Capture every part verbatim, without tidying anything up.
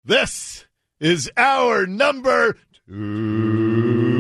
This is our number two.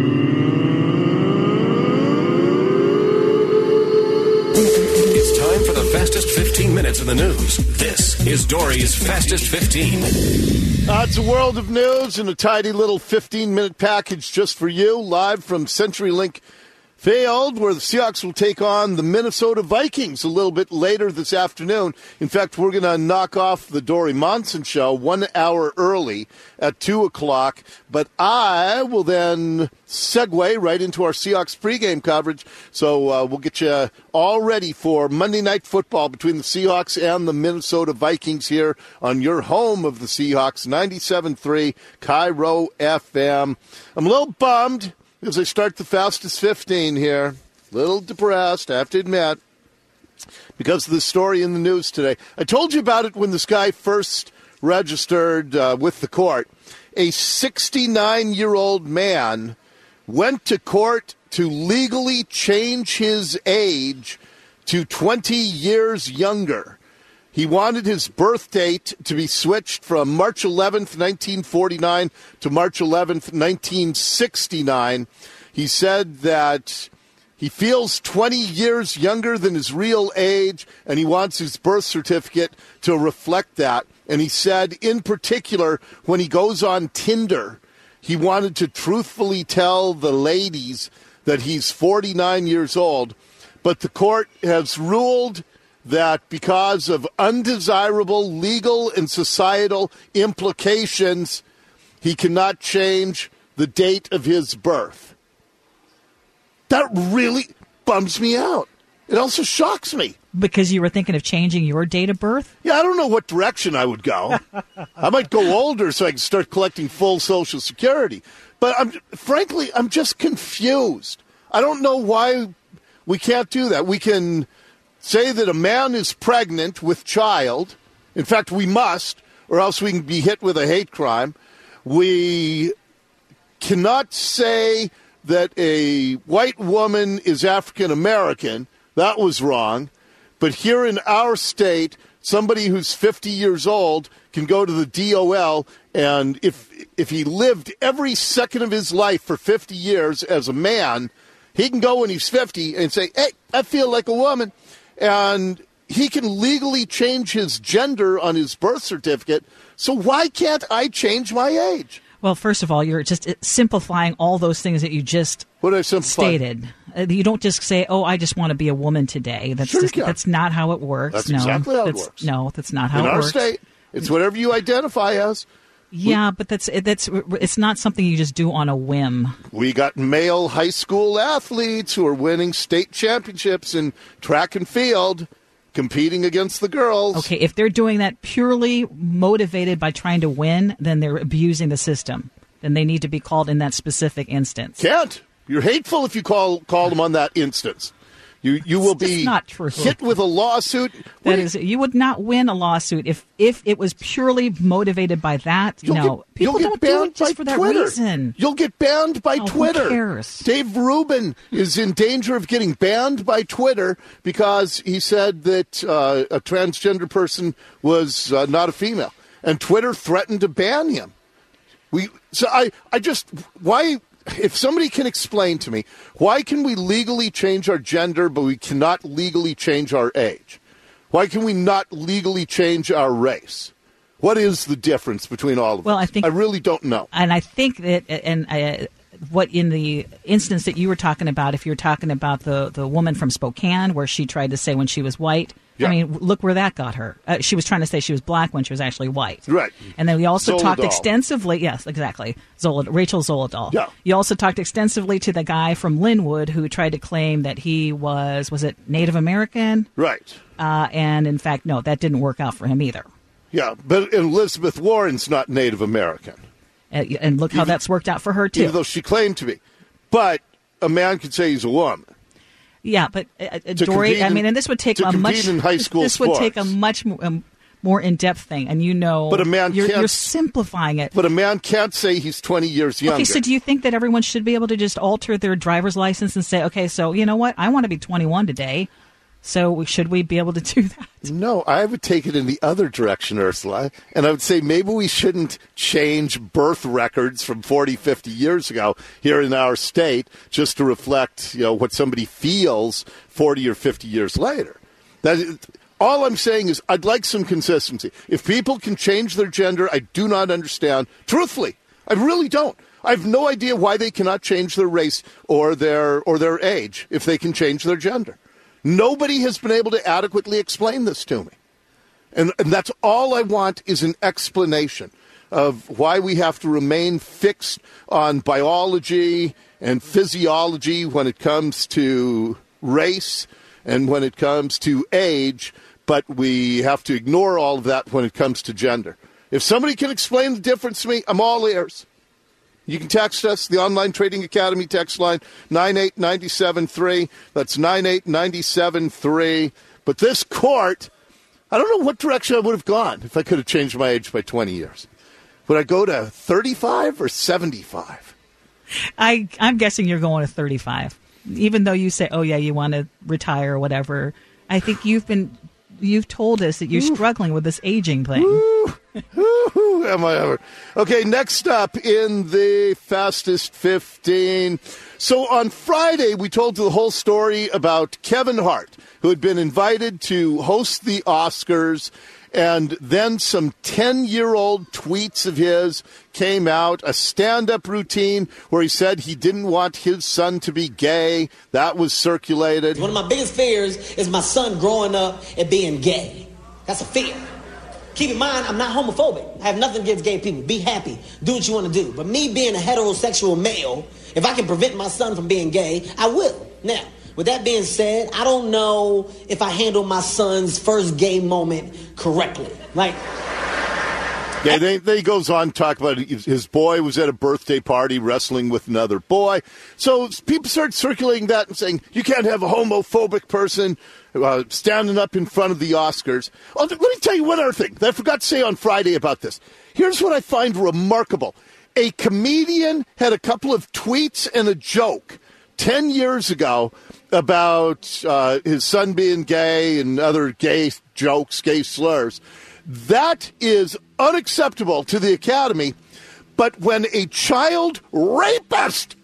It's time for the fastest fifteen minutes in the news. This is Dory's Fastest fifteen. Uh, it's a world of news and a tidy little fifteen-minute package just for you, live from CenturyLink Field, where the Seahawks will take on the Minnesota Vikings a little bit later this afternoon. In fact, we're going to knock off the Dory Monson show one hour early at two o'clock. But I will then segue right into our Seahawks pregame coverage. So uh, we'll get you all ready for Monday Night Football between the Seahawks and the Minnesota Vikings here on your home of the Seahawks, ninety-seven point three Cairo F M. I'm a little bummed as I start the fastest fifteen here. A little depressed, I have to admit, because of the story in the news today. I told you about it when this guy first registered uh, with the court. A sixty-nine-year-old man went to court to legally change his age to twenty years younger. He wanted his birth date to be switched from March eleventh, nineteen forty-nine to March eleventh, nineteen sixty-nine. He said that he feels twenty years younger than his real age, and he wants his birth certificate to reflect that. And he said, in particular, when he goes on Tinder, he wanted to truthfully tell the ladies that he's forty-nine years old. But the court has ruled that because of undesirable legal and societal implications, he cannot change the date of his birth. That really bums me out. It also shocks me. Because you were thinking of changing your date of birth? Yeah, I don't know what direction I would go. I might go older so I can start collecting full Social Security. But I'm, frankly, I'm just confused. I don't know why we can't do that. We can say that a man is pregnant with child. In fact, we must, or else we can be hit with a hate crime. We cannot say that a white woman is African American. That was wrong. But here in our state, somebody who's fifty years old can go to the D O L, and if if he lived every second of his life for fifty years as a man, he can go when he's fifty and say, hey, I feel like a woman. And he can legally change his gender on his birth certificate. So why can't I change my age? Well, first of all, you're just simplifying all those things that you just what did I simplify? stated. Uh, you don't just say, oh, I just want to be a woman today. That's sure just, that's not how it works. That's no, exactly how it that's, works. No, that's not how In it our works. state, it's whatever you identify as. Yeah, but that's that's it's not something you just do on a whim. We got male high school athletes who are winning state championships in track and field, competing against the girls. Okay, if they're doing that purely motivated by trying to win, then they're abusing the system. Then they need to be called in that specific instance. Can't. You're hateful if you call call them on that instance. You you will It's be not true. hit with a lawsuit. That is, you would not win a lawsuit if, if it was purely motivated by that. You'll no, get, people you'll don't get do banned it just by for that Twitter. reason. You'll get banned by Oh, who Twitter. cares? Dave Rubin is in danger of getting banned by Twitter because he said that uh, a transgender person was uh, not a female, and Twitter threatened to ban him. We so I I just why. If somebody can explain to me, why can we legally change our gender, but we cannot legally change our age? Why can we not legally change our race? What is the difference between all of well, us? I think I really don't know. And I think that, and uh, what in the instance that you were talking about, if you're talking about the, the woman from Spokane, where she tried to say when she was white, yeah. I mean, look where that got her. Uh, she was trying to say she was black when she was actually white. Right. And then we also Zoledol. talked extensively. Yes, exactly. Zolid, Rachel Zoledol. Yeah. You also talked extensively to the guy from Linwood who tried to claim that he was, was it Native American? Right. Uh, and in fact, no, that didn't work out for him either. Yeah, but Elizabeth Warren's not Native American. Uh, and look how even, that's worked out for her, too. Even though she claimed to be. But a man could say he's a woman. Yeah, but uh, Dory, I mean, and this would take to a much in high school this sports. would take a much um, more in-depth thing, and you know, but a man you're, can't, you're simplifying it. But a man can't say he's twenty years younger. Okay, so do you think that everyone should be able to just alter their driver's license and say, okay, so you know what, I want to be twenty-one today? So should we be able to do that? No, I would take it in the other direction, Ursula. And I would say maybe we shouldn't change birth records from forty, fifty years ago here in our state just to reflect, you know, what somebody feels forty or fifty years later. That is, all I'm saying is I'd like some consistency. If people can change their gender, I do not understand. Truthfully, I really don't. I have no idea why they cannot change their race or their or their age if they can change their gender. Nobody has been able to adequately explain this to me. And, and that's all I want is an explanation of why we have to remain fixed on biology and physiology when it comes to race and when it comes to age, but we have to ignore all of that when it comes to gender. If somebody can explain the difference to me, I'm all ears. You can text us, the Online Trading Academy text line, nine eight nine seven three. That's nine eight nine seven three. But this court, I don't know what direction I would have gone if I could have changed my age by twenty years. Would I go to thirty-five or seventy-five? I, I'm guessing you're going to thirty-five. Even though you say, oh, yeah, you want to retire or whatever, I think you've been... You've told us that you're Ooh. struggling with this aging thing. Ooh. Ooh, am I ever? Okay, next up in the Fastest fifteen. So on Friday, we told the whole story about Kevin Hart, who had been invited to host the Oscars, and then some ten-year-old tweets of his came out, a stand-up routine where he said he didn't want his son to be gay. That was circulated. One of my biggest fears is my son growing up and being gay. That's a fear. Keep in mind, I'm not homophobic. I have nothing against gay people. Be happy. Do what you want to do. But me being a heterosexual male, if I can prevent my son from being gay, I will. Now, with that being said, I don't know if I handled my son's first gay moment correctly. Like... Yeah, then he goes on to talk about his boy was at a birthday party wrestling with another boy. So people start circulating that and saying, you can't have a homophobic person uh, standing up in front of the Oscars. Oh, let me tell you one other thing that I forgot to say on Friday about this. Here's what I find remarkable. A comedian had a couple of tweets and a joke ten years ago about uh, his son being gay and other gay jokes, gay slurs. That is unacceptable to the Academy. But when a child rapist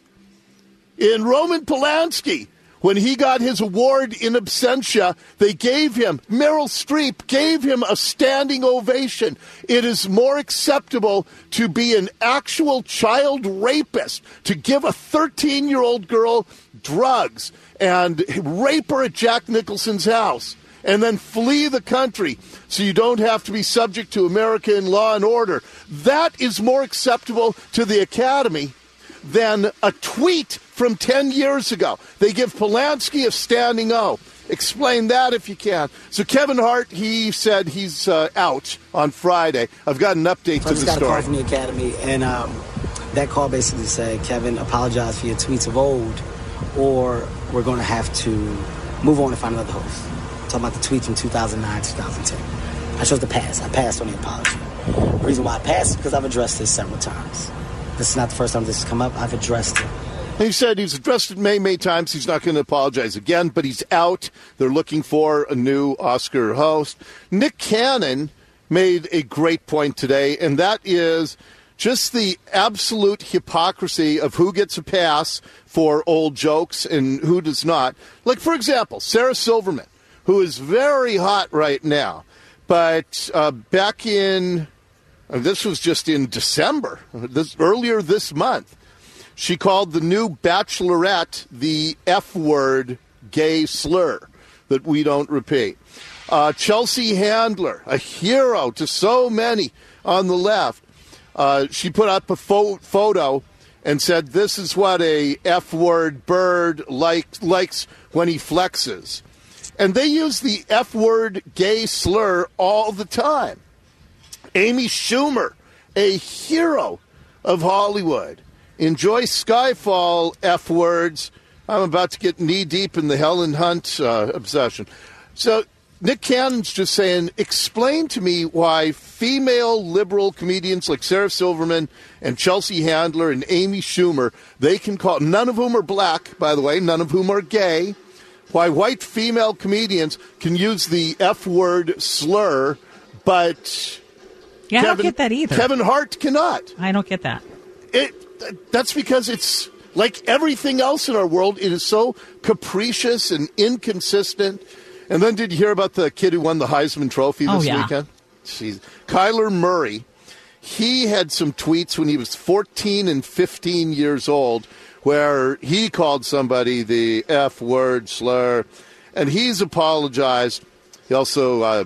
in Roman Polanski, when he got his award in absentia, they gave him, Meryl Streep gave him a standing ovation. It is more acceptable to be an actual child rapist, to give a thirteen-year-old girl drugs and rape her at Jack Nicholson's house, and then flee the country so you don't have to be subject to American law and order. That is more acceptable to the Academy than a tweet from ten years ago. They give Polanski a standing O. Explain that if you can. So Kevin Hart, he said he's uh, out on Friday. I've got an update so to the got story. I just got a call from the Academy, and um, that call basically said, Kevin, apologize for your tweets of old, or we're going to have to move on and find another host. Talking about the tweets from two thousand nine, two thousand ten. I chose to pass. I passed on the apology. The reason why I passed is because I've addressed this several times. This is not the first time this has come up. I've addressed it. He said he's addressed it many, many times. He's not going to apologize again, but he's out. They're looking for a new Oscar host. Nick Cannon made a great point today, and that is just the absolute hypocrisy of who gets a pass for old jokes and who does not. Like, for example, Sarah Silverman, who is very hot right now, but uh, back in, uh, this was just in December, this earlier this month, she called the new Bachelorette the F-word gay slur that we don't repeat. Uh, Chelsea Handler, a hero to so many on the left, uh, she put up a fo- photo and said, this is what a F-word bird like, likes when he flexes. And they use the F-word gay slur all the time. Amy Schumer, a hero of Hollywood. Enjoy Skyfall F-words. I'm about to get knee-deep in the Helen Hunt uh, obsession. So Nick Cannon's just saying, explain to me why female liberal comedians like Sarah Silverman and Chelsea Handler and Amy Schumer, they can call, none of whom are black, by the way, none of whom are gay, why white female comedians can use the F word slur, but Yeah, Kevin, I don't get that either. Kevin Hart cannot. I don't get that. It, that's because it's like everything else in our world. It is so capricious and inconsistent. And then did you hear about the kid who won the Heisman Trophy this oh, yeah. weekend? Jeez. Kyler Murray. He had some tweets when he was fourteen and fifteen years old where he called somebody the F word slur, and he's apologized. He also uh,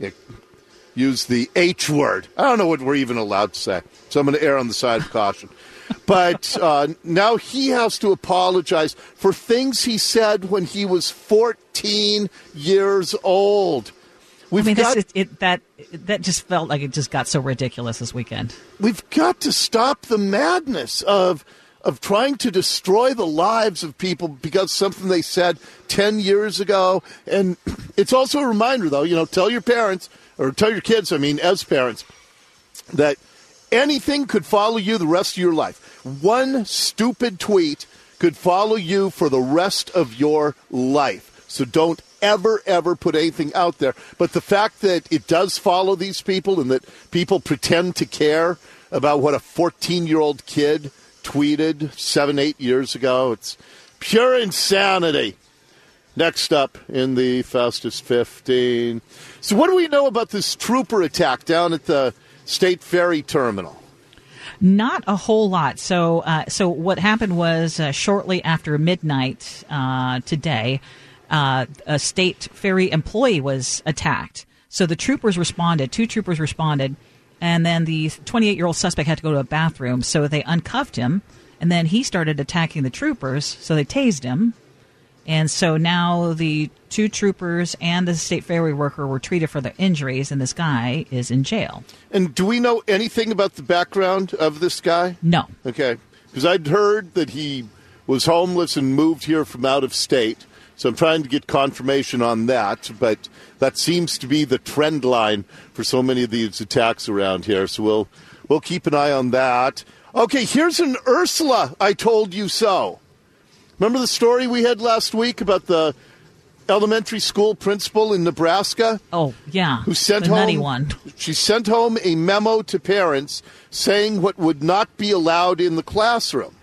used the H word. I don't know what we're even allowed to say, so I'm going to err on the side of caution. But uh, now he has to apologize for things he said when he was fourteen years old. We've I mean, got, this, it, it, that that just felt like it just got so ridiculous this weekend. We've got to stop the madness of of trying to destroy the lives of people because something they said ten years ago. And it's also a reminder, though, you know, tell your parents, or tell your kids, I mean, as parents, that anything could follow you the rest of your life. One stupid tweet could follow you for the rest of your life. So don't ever, ever put anything out there. But the fact that it does follow these people and that people pretend to care about what a fourteen-year-old kid tweeted seven, eight years ago, it's pure insanity. Next up in the Fastest fifteen. So what do we know about this trooper attack down at the State Ferry Terminal? Not a whole lot. So, uh, so what happened was uh, shortly after midnight uh, today, uh, a State Ferry employee was attacked. So the troopers responded. Two troopers responded, and then the twenty-eight-year-old suspect had to go to a bathroom. So they uncuffed him, and then he started attacking the troopers. So they tased him. And so now the two troopers and the State Ferry worker were treated for their injuries, and this guy is in jail. And do we know anything about the background of this guy? No. Okay. Because I'd heard that he was homeless and moved here from out of state. So I'm trying to get confirmation on that. But that seems to be the trend line for so many of these attacks around here. So we'll, we'll keep an eye on that. Okay, here's an Ursula, I told you so. Remember the story we had last week about the elementary school principal in Nebraska? Oh, yeah. Who sent the home, nutty one. She sent home a memo to parents saying what would not be allowed in the classroom.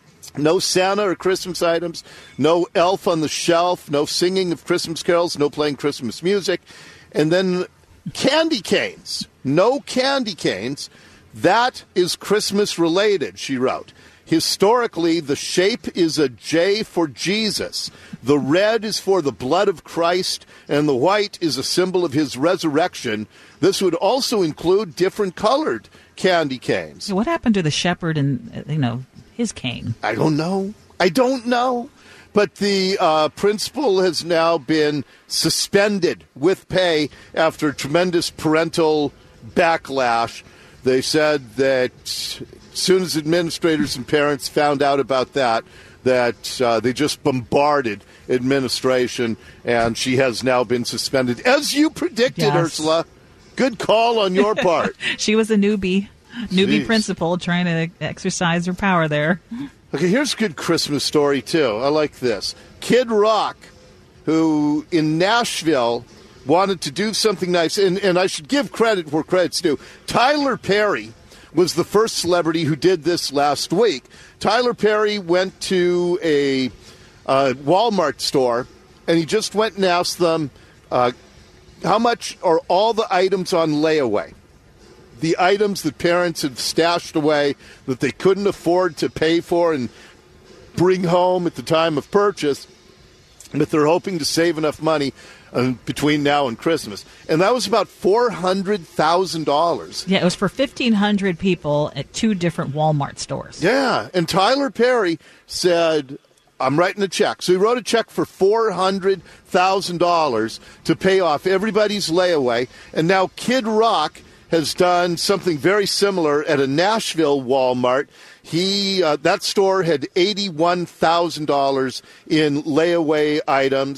No Santa or Christmas items, no elf on the shelf, no singing of Christmas carols, no playing Christmas music. And then candy canes. No candy canes. That is Christmas related, she wrote. Historically, the shape is a J for Jesus. The red is for the blood of Christ, and the white is a symbol of his resurrection. This would also include different colored candy canes. So what happened to the shepherd and, you know, his cane? I don't know. I don't know. But the uh, principal has now been suspended with pay after tremendous parental backlash. They said that as soon as administrators and parents found out about that, that uh, they just bombarded administration, and she has now been suspended. As you predicted, yes. Ursula. Good call on your part. She was a newbie, newbie Jeez. principal trying to exercise her power there. Okay, here's a good Christmas story, too. I like this. Kid Rock, who in Nashville wanted to do something nice, and, and I should give credit where credit's due. Tyler Perry was the first celebrity who did this last week. Tyler Perry went to a uh, Walmart store, and he just went and asked them, uh, how much are all the items on layaway? The items that parents had stashed away that they couldn't afford to pay for and bring home at the time of purchase, but they're hoping to save enough money uh, between now and Christmas. And that was about four hundred thousand dollars. Yeah, it was for fifteen hundred people at two different Walmart stores. Yeah, and Tyler Perry said, I'm writing a check. So he wrote a check for four hundred thousand dollars to pay off everybody's layaway. And now Kid Rock has done something very similar at a Nashville Walmart. He uh, that store had eighty-one thousand dollars in layaway items,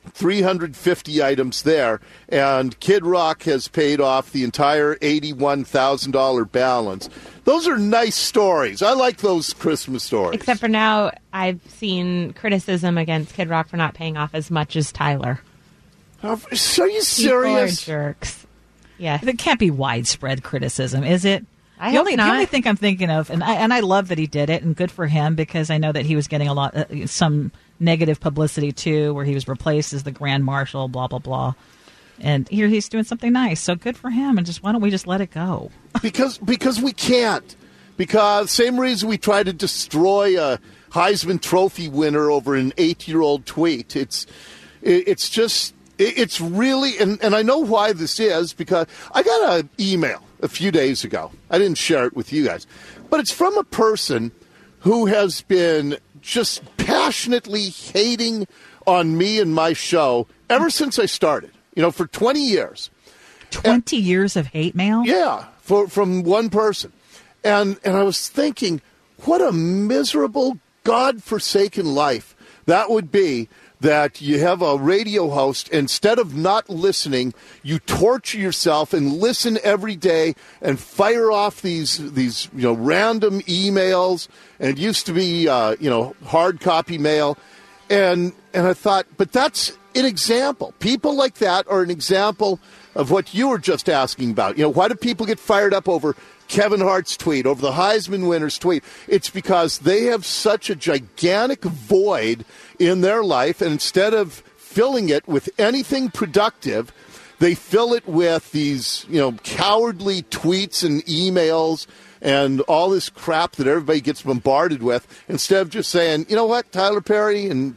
three hundred fifty items there, and Kid Rock has paid off the entire eighty-one thousand dollars balance. Those are nice stories. I like those Christmas stories. Except for now, I've seen criticism against Kid Rock for not paying off as much as Tyler. Are you serious? People are jerks. Yes. It can't be widespread criticism, is it? I the hope only, not. The only thing I'm thinking of, and I, and I love that he did it, and good for him, because I know that he was getting a lot, uh, some negative publicity too, where he was replaced as the Grand Marshal, blah, blah, blah. And here he's doing something nice. So good for him. And just why don't we just let it go? because because we can't. Because same reason we try to destroy a Heisman Trophy winner over an eight-year-old tweet. It's it, it's just it, it's really and, and I know why this is, because I got an email a few days ago. I didn't share it with you guys, but it's from a person who has been just passionately hating on me and my show ever since I started. You know, for twenty years. twenty and, years of hate mail? Yeah, for, from one person. And and I was thinking, what a miserable, God-forsaken life that would be, that you have a radio host, instead of not listening, you torture yourself and listen every day and fire off these, these you know, random emails. And it used to be, uh, you know, hard copy mail. And and I thought, but that's an example. People like that are an example of what you were just asking about. You know, why do people get fired up over Kevin Hart's tweet, over the Heisman winner's tweet? It's because they have such a gigantic void in their life, and instead of filling it with anything productive, they fill it with these, you know, cowardly tweets and emails and all this crap that everybody gets bombarded with, instead of just saying, you know what, Tyler Perry and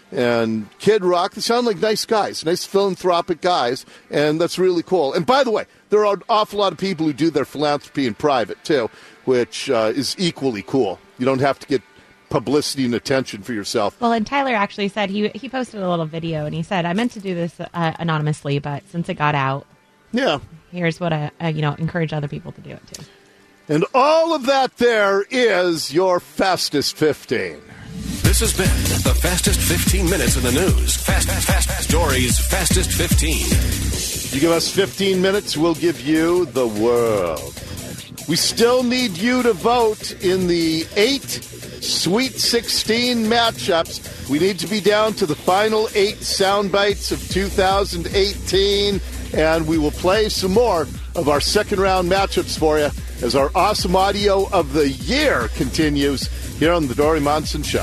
and Kid Rock, they sound like nice guys, nice philanthropic guys, and that's really cool. And by the way, there are an awful lot of people who do their philanthropy in private, too, which uh, is equally cool. You don't have to get publicity and attention for yourself. Well, and Tyler actually said, he he posted a little video, and he said, I meant to do this uh, anonymously, but since it got out, yeah, here's what I, uh, you know, encourage other people to do it, too. And all of that there is your Fastest fifteen. This has been the Fastest fifteen minutes in the news. Fast, fast, fast, fast stories. Fastest fifteen. You give us fifteen minutes, we'll give you the world. We still need you to vote in the eight Sweet sixteen matchups. We need to be down to the final eight sound bites of two thousand eighteen, and we will play some more of our second round matchups for you as our awesome audio of the year continues here on the Dory Monson Show.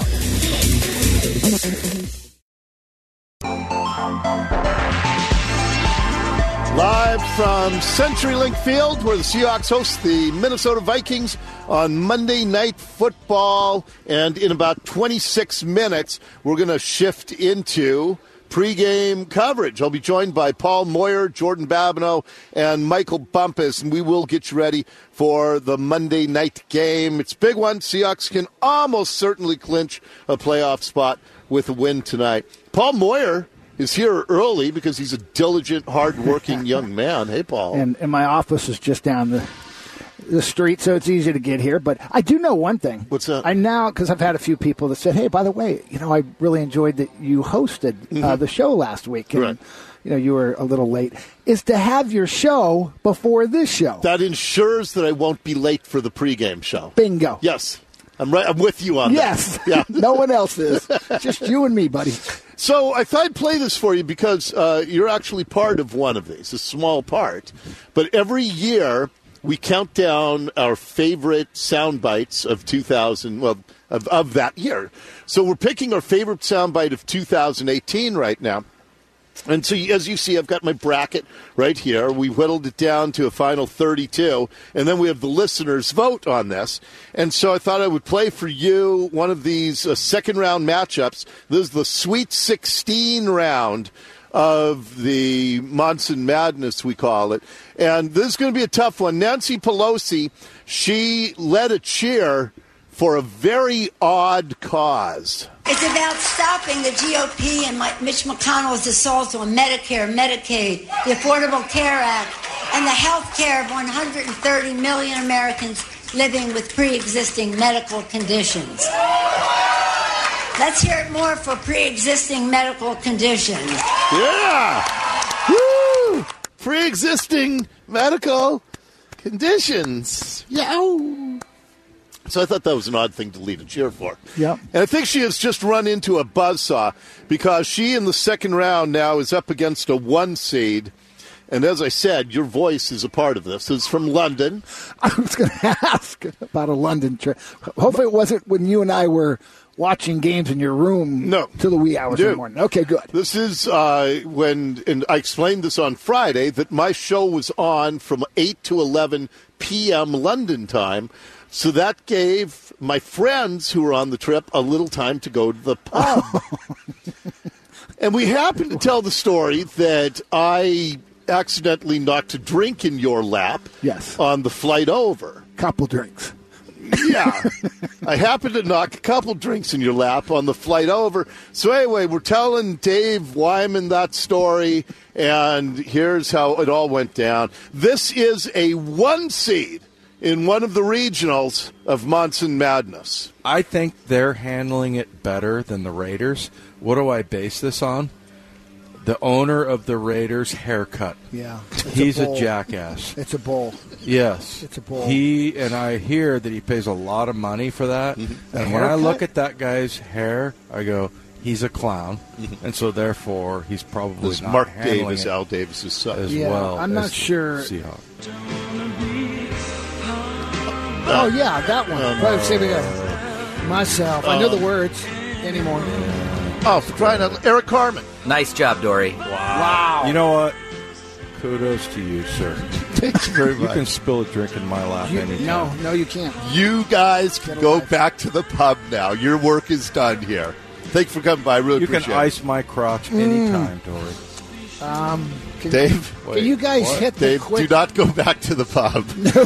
Live from CenturyLink Field, where the Seahawks host the Minnesota Vikings on Monday Night Football. And in about twenty-six minutes, we're going to shift into pregame coverage. I'll be joined by Paul Moyer, Jordan Babineau, and Michael Bumpus, and we will get you ready for the Monday night game. It's a big one. Seahawks can almost certainly clinch a playoff spot with a win tonight. Paul Moyer is here early because he's a diligent, hard-working young man. Hey, Paul. And, and my office is just down the the street, so it's easy to get here. But I do know one thing. What's that? I now, because I've had a few people that said, hey, by the way, you know, I really enjoyed that you hosted Mm-hmm. uh, the show last week. And, Right. you know, you were a little late. Is to have your show before this show. That ensures that I won't be late for the pregame show. Bingo. Yes. I'm right. I'm with you on Yes. that. Yeah. No one else is. Just you and me, buddy. So I thought I'd play this for you because uh, you're actually part of one of these, a small part. But every year we count down our favorite sound bites of two thousand, well, of, of that year. So we're picking our favorite sound bite of two thousand eighteen right now. And so, as you see, I've got my bracket right here. We whittled it down to a final thirty-two, and then we have the listeners vote on this. And so I thought I would play for you one of these uh, second-round matchups. This is the Sweet sixteen round of the Monson Madness, we call it. And this is going to be a tough one. Nancy Pelosi, she led a cheer for a very odd cause. It's about stopping the G O P and Mitch McConnell's assault on Medicare, Medicaid, the Affordable Care Act, and the health care of one hundred thirty million Americans living with pre-existing medical conditions. Let's hear it more for pre-existing medical conditions. Yeah! Woo! Pre-existing medical conditions. Yeah. So I thought that was an odd thing to lead a cheer for. Yep. And I think she has just run into a buzzsaw because she in the second round now is up against a one seed. And as I said, your voice is a part of this. It's from London. I was going to ask about a London trip. Hopefully it wasn't when you and I were watching games in your room no. till the wee hours Dude, of the morning. Okay, good. This is uh, when, and I explained this on Friday, that my show was on from eight to eleven p.m. London time. So that gave my friends who were on the trip a little time to go to the pub. And we happened to tell the story that I accidentally knocked a drink in your lap yes. on the flight over. Couple drinks. Yeah. I happened to knock a couple drinks in your lap on the flight over. So anyway, we're telling Dave Wyman that story, and here's how it all went down. This is a one seed in one of the regionals of Monson Madness. I think they're handling it better than the Raiders. What do I base this on? The owner of the Raiders' haircut. Yeah. He's a, a jackass. It's a bull. Yes. It's a bull. He, and I hear that he pays a lot of money for that. Mm-hmm. And when I look at that guy's hair, I go, he's a clown. Mm-hmm. And so, therefore, he's probably this not Mark handling Davis, it Al Davis' son. as yeah, well. I'm not as sure. Seahawks. Oh, yeah, that one. Um, Well, see, we got myself. I know the words anymore. Oh, for crying out loud. Eric Carmen. Nice job, Dory. Wow. You know what? Kudos to you, sir. Thanks very You much. can spill a drink in my lap You, anytime. no, no, you can't. You guys can Get a go life. back to the pub now. Your work is done here. Thanks for coming by. I really You can appreciate ice my crotch anytime, Dory. Um, can, it. Dave, can you guys what? hit the Dave, quick? do not go back to the pub.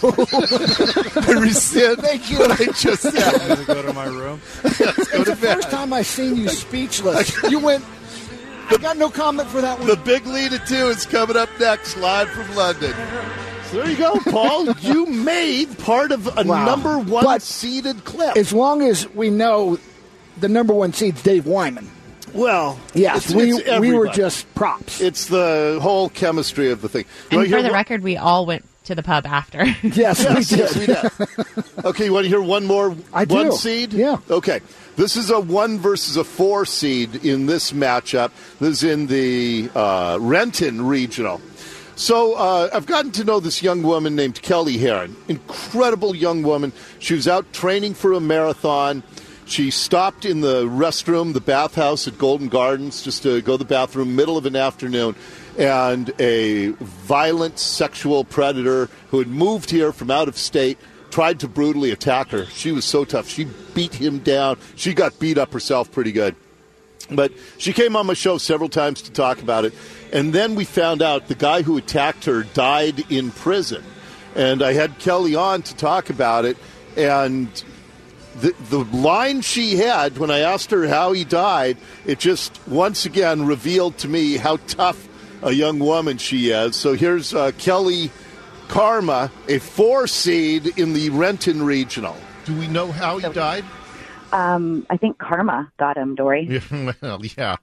No. I rescind Thank you. what I just said. I'm going to go to my room. Yes, go It's to the bed. first time I've seen you speechless. You went, I got no comment for that one. The big lead at two is coming up next, live from London. So there you go, Paul. You made part of a Wow. number one But seeded clip. As long as we know the number one seed's Dave Wyman. Well, Yes, it's, we it's we were everybody. just props. It's the whole chemistry of the thing. You And wanna for hear the one- record, we all went to the pub after. yes, Yes, we did. yes, we did. Okay, you want to hear one more I one do. seed? Yeah. Okay. This is a one versus a four seed in this matchup. This is in the uh, Renton Regional. So uh, I've gotten to know this young woman named Kelly Heron. Incredible young woman. She was out training for a marathon. She stopped in the restroom, the bathhouse at Golden Gardens, just to go to the bathroom, middle of an afternoon, and a violent sexual predator who had moved here from out of state tried to brutally attack her. She was so tough. She beat him down. She got beat up herself pretty good. But she came on my show several times to talk about it. And then we found out the guy who attacked her died in prison. And I had Kelly on to talk about it. And the, the line she had when I asked her how he died, it just once again revealed to me how tough a young woman she is. So here's uh, Kelly Karma, a four seed in the Renton Regional. Do we know how he died? Um, I think karma got him, Dory. Well, yeah.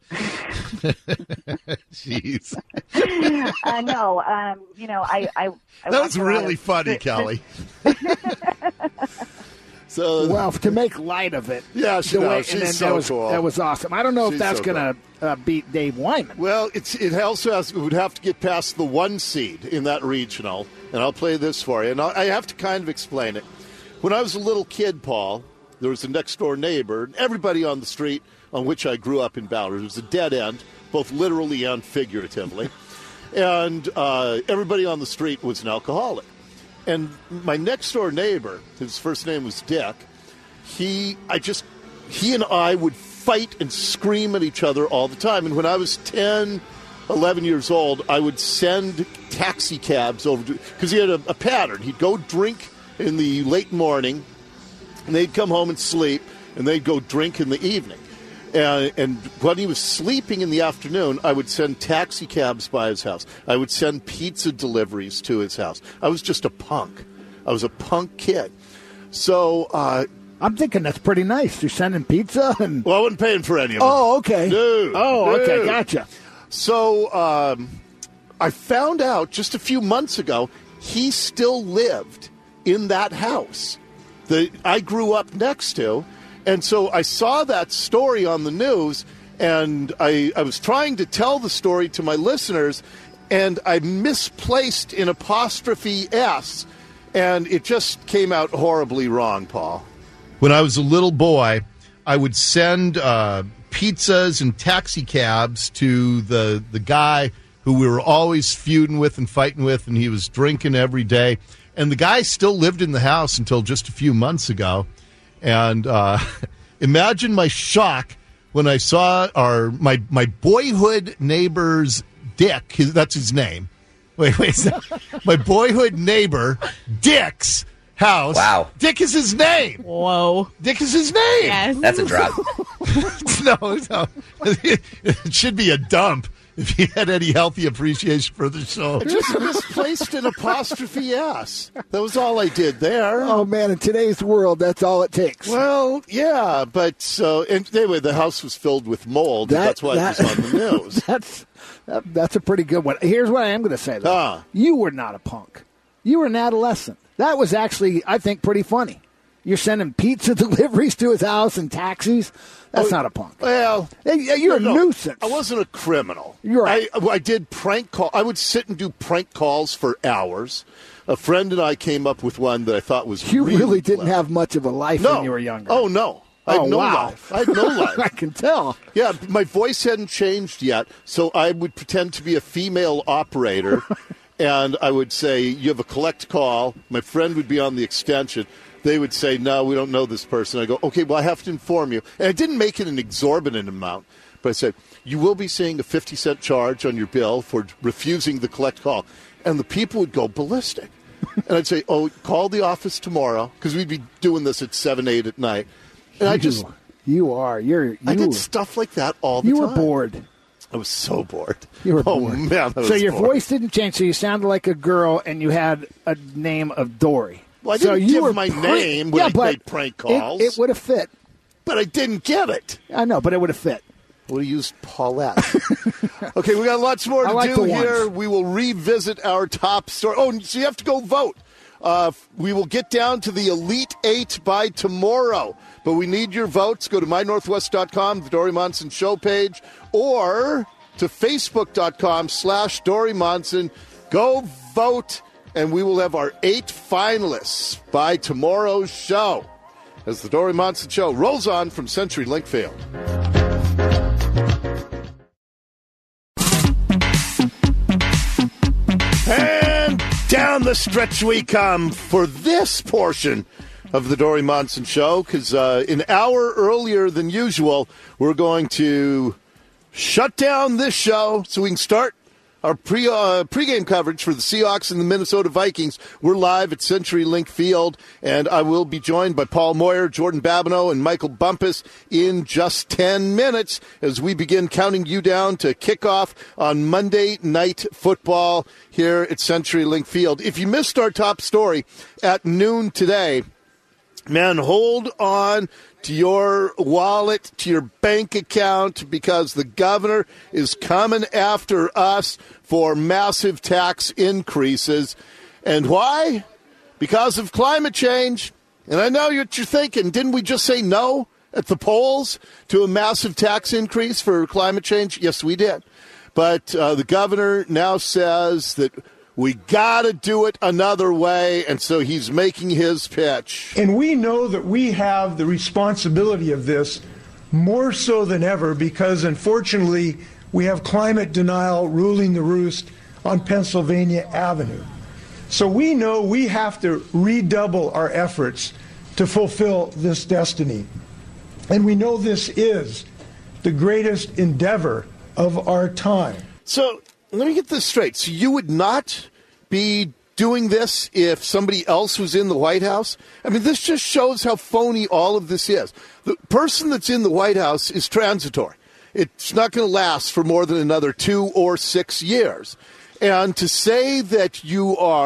Jeez. uh, no, um, you know, I, I, I That was watch a lot really of- funny, Kelly. So Well, to make light of it. Yeah, she the way- knows. and She's then so that was, cool. That was awesome. I don't know She's if that's so going to uh, beat Dave Wyman. Well, it's it also has it would have to get past the one seed in that regional, and I'll play this for you. And I I have to kind of explain it. When I was a little kid, Paul, there was a next door neighbor, and everybody on the street on which I grew up in Ballard. It was a dead end, both literally and figuratively, and uh, everybody on the street was an alcoholic. And my next door neighbor, his first name was Dick. He, I just, he and I would fight and scream at each other all the time. And when I was ten, eleven years old, I would send taxi cabs over to, because he had a, a pattern. He'd go drink in the late morning, and they'd come home and sleep, and they'd go drink in the evening. And, and when he was sleeping in the afternoon, I would send taxi cabs by his house. I would send pizza deliveries to his house. I was just a punk. I was a punk kid. So uh, I'm thinking that's pretty nice. You're sending pizza and. Well, I wasn't paying for any of it. Oh, okay. No. Oh, okay. No. Gotcha. So um, I found out just a few months ago he still lived in that house that I grew up next to. And so I saw that story on the news, and I, I was trying to tell the story to my listeners, and I misplaced an apostrophe S, and it just came out horribly wrong, Paul. When I was a little boy, I would send uh, pizzas and taxi cabs to the, the guy who we were always feuding with and fighting with, and he was drinking every day. And the guy still lived in the house until just a few months ago. And uh, imagine my shock when I saw our my, my boyhood neighbor's Dick. His, that's his name. Wait, wait. Is that, my boyhood neighbor, Dick's house. Wow. Dick is his name. Whoa. Dick is his name. Yes. That's a drop. no, no. It should be a dump if he had any healthy appreciation for the show. I just misplaced an apostrophe S. That was all I did there. Oh, man, in today's world, that's all it takes. Well, yeah, but uh, and anyway, the house was filled with mold. That, that's why that, it was on the news. that's, that, that's a pretty good one. Here's what I am going to say, though. Ah. You were not a punk. You were an adolescent. That was actually, I think, pretty funny. You're sending pizza deliveries to his house and taxis. That's oh, not a punk. Well, you're no, a no, nuisance. I wasn't a criminal. You're right. I, I did prank call. I would sit and do prank calls for hours. A friend and I came up with one that I thought was You really, really didn't clever. have much of a life no. when you were younger. Oh, no. I had oh, no wow. life. I had no life. I can tell. Yeah, my voice hadn't changed yet, so I would pretend to be a female operator, and I would say, you have a collect call. My friend would be on the extension. They would say, no, we don't know this person. I go, okay, well, I have to inform you. And I didn't make it an exorbitant amount, but I said, you will be seeing a fifty cent charge on your bill for refusing the collect call. And the people would go ballistic. And I'd say, oh, call the office tomorrow, because we'd be doing this at seven, eight at night. And I just... You are. You're, you I did stuff like that all the you time. You were bored. I was so bored. You were oh, bored. man, that was So your bored. voice didn't change, so you sounded like a girl, and you had a name of Dory. Well, I so didn't you give were my pre- name when yeah, I but made prank calls. It, it would have fit. But I didn't give it. I know, but it would have fit. I would have used Paulette. Okay, we got lots more to like do the here. ones. We will revisit our top story. Oh, so you have to go vote. Uh, we will get down to the Elite Eight by tomorrow. But we need your votes. Go to my northwest dot com, the Dory Monson show page, or to facebook.com slash Dory Monson. Go vote, and we will have our eight finalists by tomorrow's show as the Dory Monson show rolls on from Century Link Field. And down the stretch we come for this portion of the Dory Monson show, because uh, an hour earlier than usual, we're going to shut down this show so we can start our pre uh, pregame coverage for the Seahawks and the Minnesota Vikings. We're live at Century Link Field, and I will be joined by Paul Moyer, Jordan Babineau, and Michael Bumpus in just ten minutes as we begin counting you down to kickoff on Monday Night Football here at Century Link Field. If you missed our top story at noon today, man, hold on to your wallet, to your bank account, because the governor is coming after us for massive tax increases. And why? Because of climate change. And I know what you're thinking. Didn't we just say no at the polls to a massive tax increase for climate change? Yes, we did. But uh, the governor now says that we got to do it another way, and so he's making his pitch. And we know that we have the responsibility of this more so than ever because, unfortunately, we have climate denial ruling the roost on Pennsylvania Avenue. So we know we have to redouble our efforts to fulfill this destiny. And we know this is the greatest endeavor of our time. So let me get this straight. So you would not be doing this if somebody else was in the White House? I mean, this just shows how phony all of this is. The person that's in the White House is transitory. It's not going to last for more than another two or six years. And to say that you are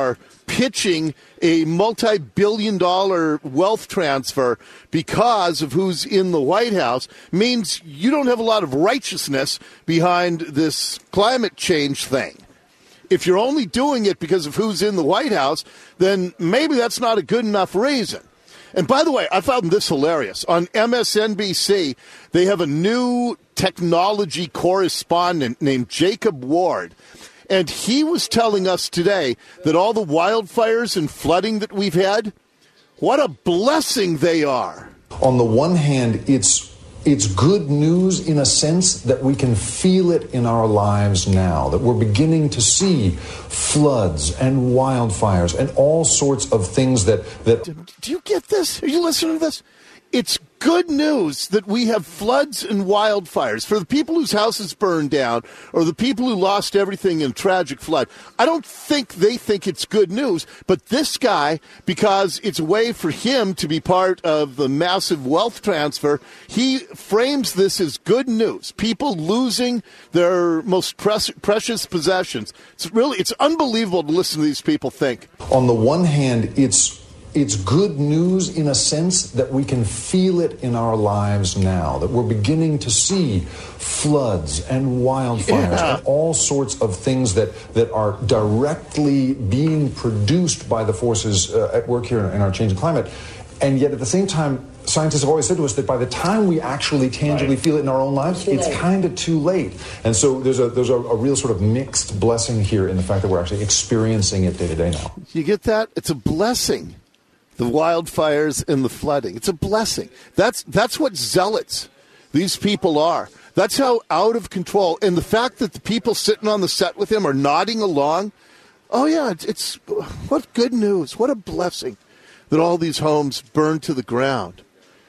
pitching a multi-billion dollar wealth transfer because of who's in the White House means you don't have a lot of righteousness behind this climate change thing. If you're only doing it because of who's in the White House, then maybe that's not a good enough reason. And by the way, I found this hilarious. On M S N B C, they have a new technology correspondent named Jacob Ward. And he was telling us today that all the wildfires and flooding that we've had, what a blessing they are. On the one hand, it's it's good news in a sense that we can feel it in our lives now, that we're beginning to see floods and wildfires and all sorts of things that... that Do you get this? Are you listening to this? It's good news that we have floods and wildfires. For the people whose houses burned down or the people who lost everything in a tragic flood, I don't think they think it's good news. But this guy, because it's a way for him to be part of the massive wealth transfer, he frames this as good news. People losing their most pre- precious possessions. It's really, it's unbelievable to listen to these people think. On the one hand, it's It's good news in a sense that we can feel it in our lives now, that we're beginning to see floods and wildfires yeah. and all sorts of things that, that are directly being produced by the forces uh, at work here in our changing climate. And yet at the same time, scientists have always said to us that by the time we actually tangibly right. feel it in our own lives, it's kind of too late. And so there's a there's a, a real sort of mixed blessing here in the fact that we're actually experiencing it day to day now. You get that? It's a blessing. The wildfires and the flooding. It's a blessing. That's that's what zealots, these people are. That's how out of control. And the fact that the people sitting on the set with him are nodding along, oh, yeah, it's, it's what good news. What a blessing that all these homes burned to the ground.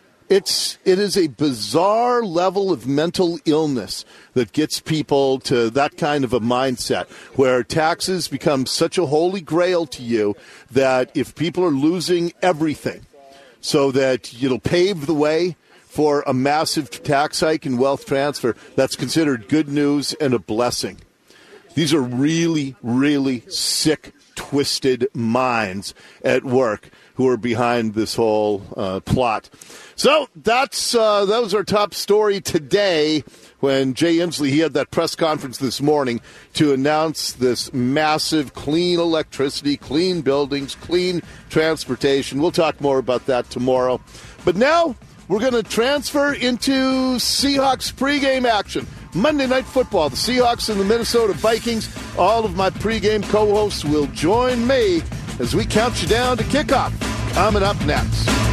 It's it is a bizarre level of mental illness that gets people to that kind of a mindset where taxes become such a holy grail to you that if people are losing everything so that it'll pave the way for a massive tax hike and wealth transfer, that's considered good news and a blessing. These are really, really sick, twisted minds at work who are behind this whole uh, plot. So that's uh, that was our top story today when Jay Inslee, he had that press conference this morning to announce this massive clean electricity, clean buildings, clean transportation. We'll talk more about that tomorrow. But now we're going to transfer into Seahawks pregame action. Monday Night Football, the Seahawks and the Minnesota Vikings. All of my pregame co-hosts will join me as we count you down to kickoff. Coming up next.